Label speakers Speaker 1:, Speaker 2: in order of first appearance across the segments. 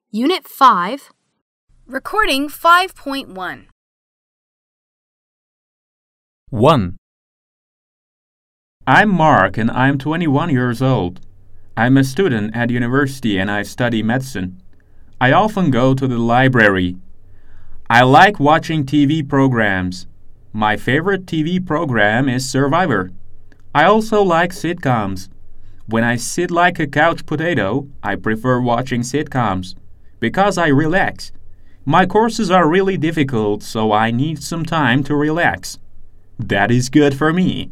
Speaker 1: Unit 5, Recording 5.1.
Speaker 2: 1. I'm Mark and I'm 21 years old. I'm a student at university and I study medicine. I often go to the library. I like watching TV programs. My favorite TV program is Survivor. I also like sitcoms. When I sit like a couch potato, I prefer watching sitcoms because I relax. My courses are really difficult, so I need some time to relax. That is good for me.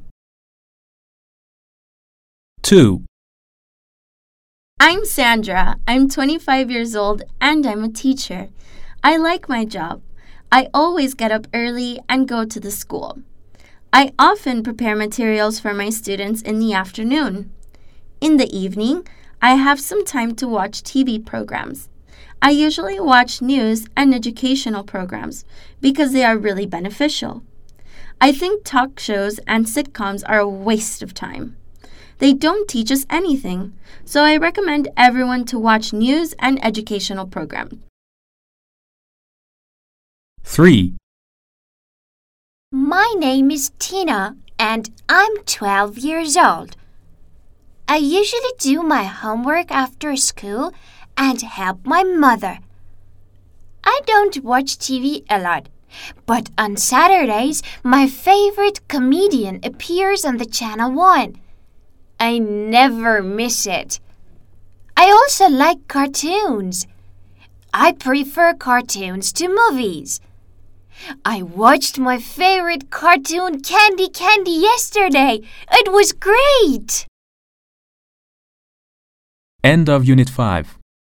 Speaker 3: 2.
Speaker 4: I'm Sandra. I'm 25 years old and I'm a teacher. I like my job. I always get up early and go to the school. I often prepare materials for my students in the afternoon. In the evening, I have some time to watch TV programs. I usually watch news and educational programs because they are really beneficial. I think talk shows and sitcoms are a waste of time. They don't teach us anything, so I recommend everyone to watch news and educational programs.
Speaker 3: 3.
Speaker 5: My name is Tina and I'm 12 years old. I usually do my homework after school and help my mother. I don't watch TV a lot, but on Saturdays my favorite comedian appears on the Channel 1. I never miss it. I also like cartoons. I prefer cartoons to movies. I watched my favorite cartoon Candy Candy yesterday. It was great!
Speaker 3: End of Unit 5.